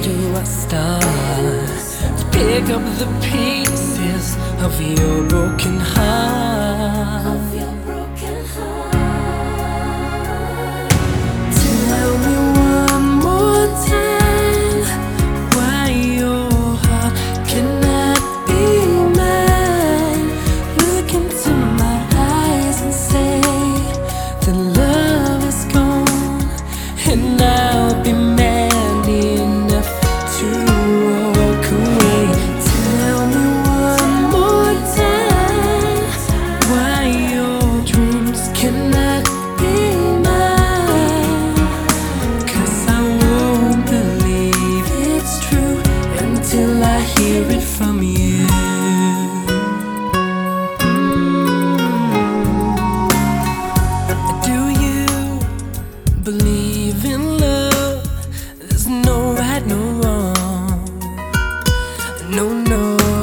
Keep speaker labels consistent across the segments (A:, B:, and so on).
A: do I start to pick up the pieces of your broken heart? Tell me one more time why your heart cannot be mine. Look into my eyes and say that love is gone, and I'll be mad enough to walk away. Tell me one more time why your dreams cannot be mine, 'cause I won't believe it's true until I hear it from you. Do you believe in love? There's no right, no wrong. No, no.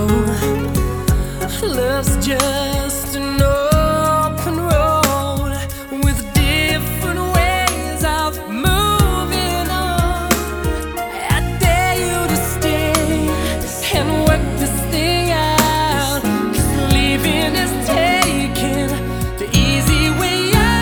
A: Love's just an open road with different ways of moving on. I dare you to stay and work this thing out, 'cause leaving is taking the easy way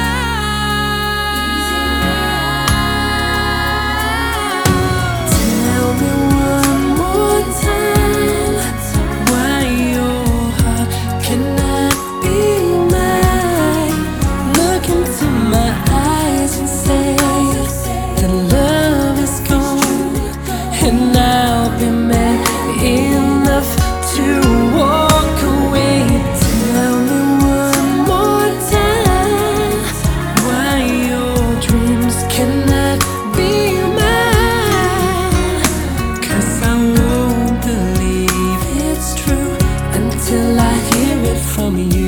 A: out. Tell me one more time why your heart cannot be mine. Look into my eyes and say that love is gone, and I'll be mad enough to walk away. Tell me one more time why your dreams cannot be mine, 'cause I won't believe it's true until I hear it from you.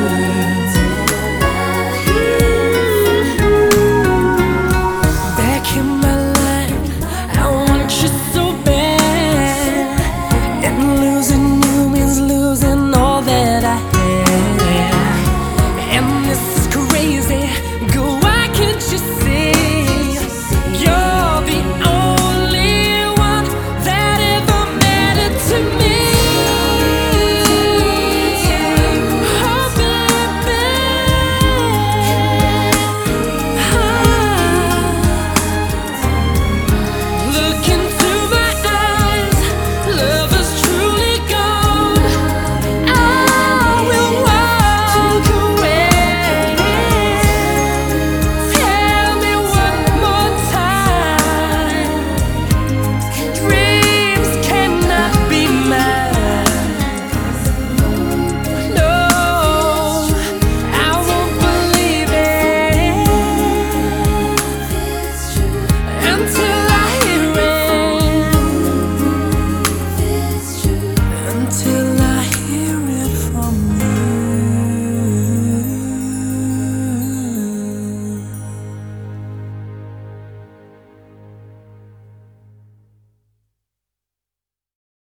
A: Back in my life, I want you so bad, and losing you means losing all that I have. And this is crazy, girl, why can't you see you're the only one that ever mattered to me? Oh, baby, look into my eyes, love is truly gone. I will walk away. Tell me one more time, dreams cannot be mine. No, I won't believe it until I hear it. Until